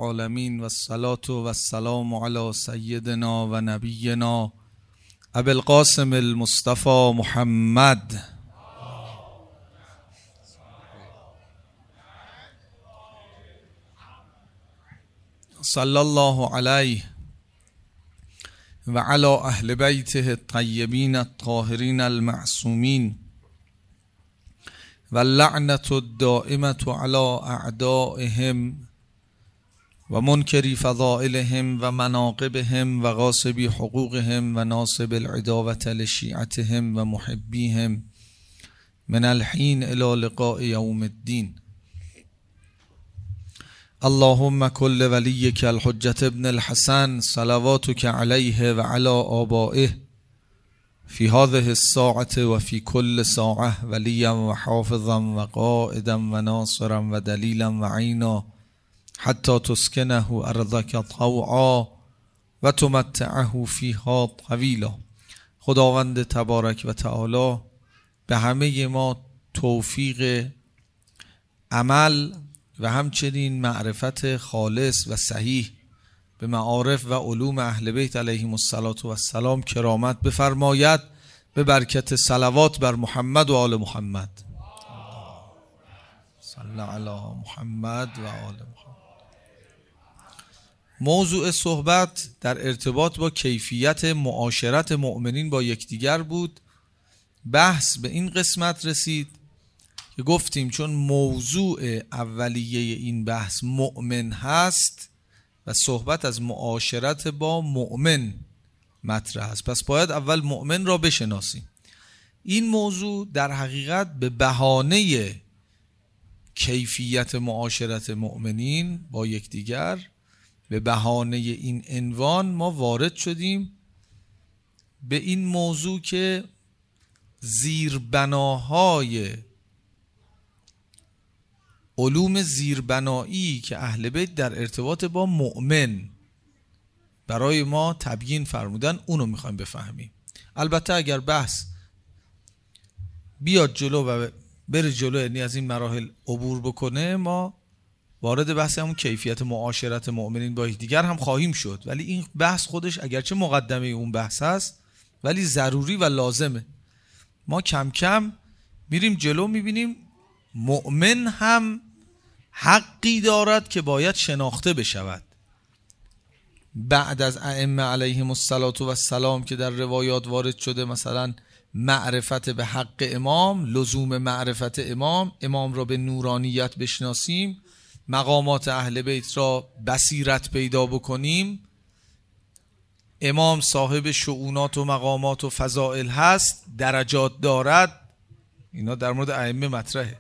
العالمین و الصلاة و السلام علی سیدنا و نبینا ابی القاسم المصطفى محمد صلی الله علیه و علی اهل بیته الطیبین الطاهرین المعصومین و اللعنة الدائمة علی اعدائهم و منکری فضائلهم و مناقبهم و غاصبی حقوقهم و ناصب العداوة لشیعتهم و محبیهم من الحین الی لقاء یوم الدین. اللهم کل ولیک الحجة ابن الحسن صلواتک علیه و علی آبائه فی هذه الساعة و فی کل ساعة ولیا و حافظا و قائدا و ناصرا و دلیلا و عینا حتی تسکنه ارضک طوعا و تمتعه فیها طویلا. خداوند تبارک و تعالی به همه ما توفیق عمل و همچنین معرفت خالص و صحیح به معارف و علوم اهل بیت علیهم السلام کرامت بفرماید به برکت صلوات بر محمد و آل محمد. صلی علی محمد و آل محمد. موضوع صحبت در ارتباط با کیفیت معاشرت مؤمنین با یکدیگر بود. بحث به این قسمت رسید که گفتیم چون موضوع اولیه این بحث مؤمن هست و صحبت از معاشرت با مؤمن مطرح است، پس باید اول مؤمن را بشناسیم. این موضوع در حقیقت به بهانه کیفیت معاشرت مؤمنین با یکدیگر، به بهانه این عنوان ما وارد شدیم به این موضوع که زیربناهای علوم زیربنایی که اهل بیت در ارتباط با مؤمن برای ما تبیین فرمودن اونو میخوایم بفهمیم. البته اگر بحث بیاد جلو و بره جلو، یعنی از این مراحل عبور بکنه، ما وارد بحث همون کیفیت معاشرت مؤمنین با دیگر هم خواهیم شد، ولی این بحث خودش اگرچه مقدمه اون بحث هست ولی ضروری و لازمه. ما کم کم میریم جلو، میبینیم مؤمن هم حقی دارد که باید شناخته بشود. بعد از ائمه علیهم السلام که در روایات وارد شده، مثلا معرفت به حق امام، لزوم معرفت امام را به نورانیت بشناسیم، مقامات اهل بیت را بصیرت پیدا بکنیم، امام صاحب شؤونات و مقامات و فضائل هست، درجات دارد، اینا در مورد ائمه مطرحه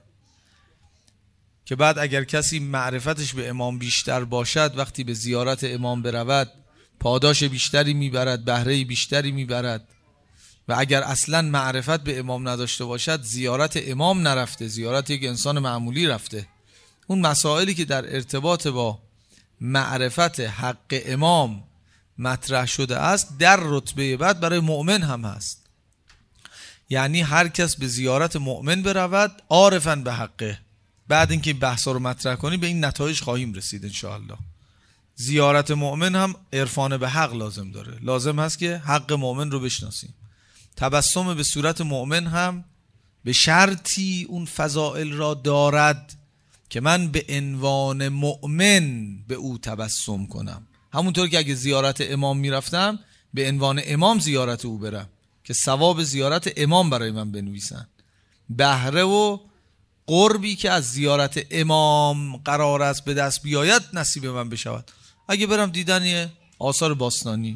که بعد اگر کسی معرفتش به امام بیشتر باشد، وقتی به زیارت امام برود پاداش بیشتری میبرد، بهره بیشتری میبرد، و اگر اصلا معرفت به امام نداشته باشد زیارت امام نرفته، زیارت یک انسان معمولی رفته. اون مسائلی که در ارتباط با معرفت حق امام مطرح شده است در رتبه بعد برای مؤمن هم هست. یعنی هر کس به زیارت مؤمن برود عارفاً به حقه. بعد اینکه بحثا رو مطرح کنیم به این نتایج خواهیم رسید انشاءالله. زیارت مؤمن هم عرفان به حق لازم داره، لازم هست که حق مؤمن رو بشناسیم. تبسم به صورت مؤمن هم به شرطی اون فضائل را دارد که من به عنوان مؤمن به او تبسم کنم. همونطور که اگه زیارت امام میرفتم به عنوان امام زیارت او برم که ثواب زیارت امام برای من بنویسن. بهره و قربی که از زیارت امام قرار است به دست بیاید نصیب من بشود. اگه برم دیدن آثار باستانی،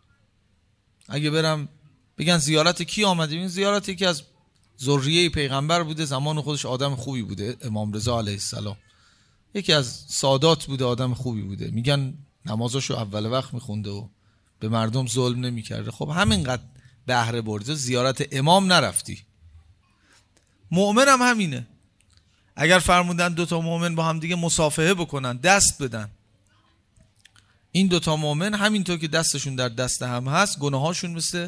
اگه برم بگن زیارت کی آمده، این زیارتی که از ذریه پیغمبر بوده، زمان خودش آدم خوبی بوده، امام رضا علیه السلام یکی از سادات بوده، آدم خوبی بوده، میگن نمازاشو اول وقت میخونده و به مردم ظلم نمیکرده. خب همینقدر بهره برده، زیارت امام نرفتی. مؤمن هم همینه. اگر فرمودن دوتا مؤمن با هم دیگه مصافحه بکنن، دست بدن، این دوتا مؤمن همینطور که دستشون در دست هم هست، گناهاشون مثل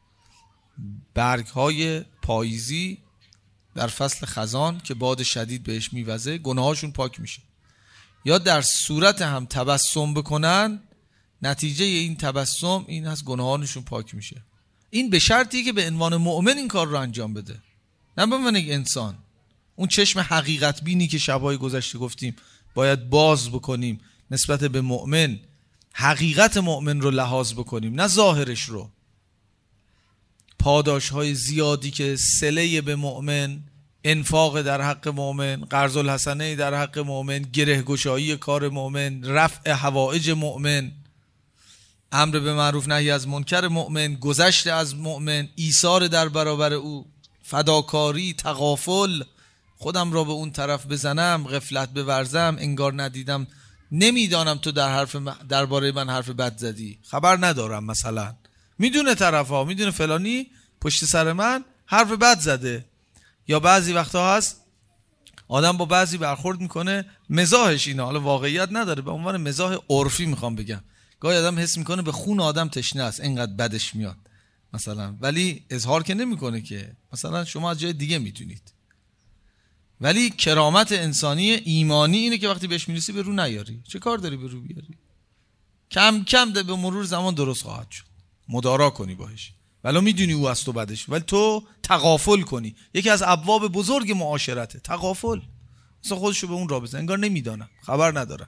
برگهای پاییزی در فصل خزان که باد شدید بهش میوزه، گناهاشون پاک میشه. یا در صورت هم تبسم بکنن، نتیجه این تبسم این هست گناهانشون پاک میشه. این به شرطی که به عنوان مؤمن این کار رو انجام بده، نه به عنوان یک انسان. اون چشم حقیقت بینی که شبهای گذشته گفتیم باید باز بکنیم نسبت به مؤمن، حقیقت مؤمن رو لحاظ بکنیم نه ظاهرش رو. پاداش های زیادی که صله به مؤمن، انفاق در حق مؤمن، قرض الحسنه در حق مؤمن، گره گشایی کار مؤمن، رفع حوائج مؤمن، امر به معروف نهی از منکر مؤمن، گذشت از مؤمن، ایثار در برابر او، فداکاری، تغافل، خودم را به اون طرف بزنم، غفلت بورزم، انگار ندیدم، نمیدانم تو درباره من حرف بد زدی، خبر ندارم. مثلا میدونه طرفا، میدونه فلانی پشت سر من حرف بد زده. یا بعضی وقتا هست آدم با بعضی برخورد میکنه مزاحش اینه، حالا واقعیت نداره، به عنوان مزاح عرفی میخوام بگم، گاهی آدم حس میکنه به خون آدم تشنه است اینقدر بدش میاد مثلا، ولی اظهار که نمیکنه که مثلا شما از جای دیگه میتونید. ولی کرامت انسانی ایمانی اینه که وقتی بهش میرسی به رو نیاری. چه کار داری به رو بیاری؟ کم کم ده به مرور زمان درست خواهد شد، مدارا کنی باهاش، ولو میدونی او از تو بدش، ولی تو تغافل کنی. یکی از ابواب بزرگ معاشرته تغافل، اصلا خودشو به اون راه بزن انگار نمیدانم، خبر ندارم.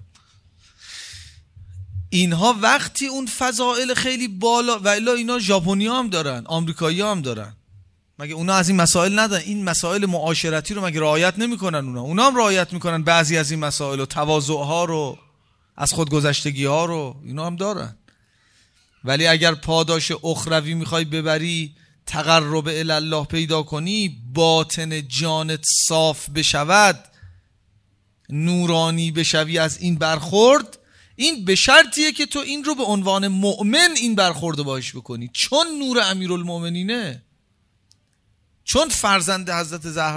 اینها وقتی اون فضائل خیلی بالا، و الا اینا ژاپنی‌ها هم دارن، آمریکایی‌ها هم دارن، مگه اونا از این مسائل ندارن؟ این مسائل معاشرتی رو مگه رعایت نمیکنن؟ اونا هم رعایت میکنن بعضی از این مسائل و تواضع ها رو، از خودگذشتگی ها رو، اینا هم دارن. ولی اگر پاداش اخروی میخوای ببری، تقرب الی الله پیدا کنی، باطن جانت صاف بشود، نورانی بشوی از این برخورد، این به شرطیه که تو این رو به عنوان مؤمن این برخورد باش بکنی، چون نور امیرالمؤمنینه، چون فرزند حضرت زهرا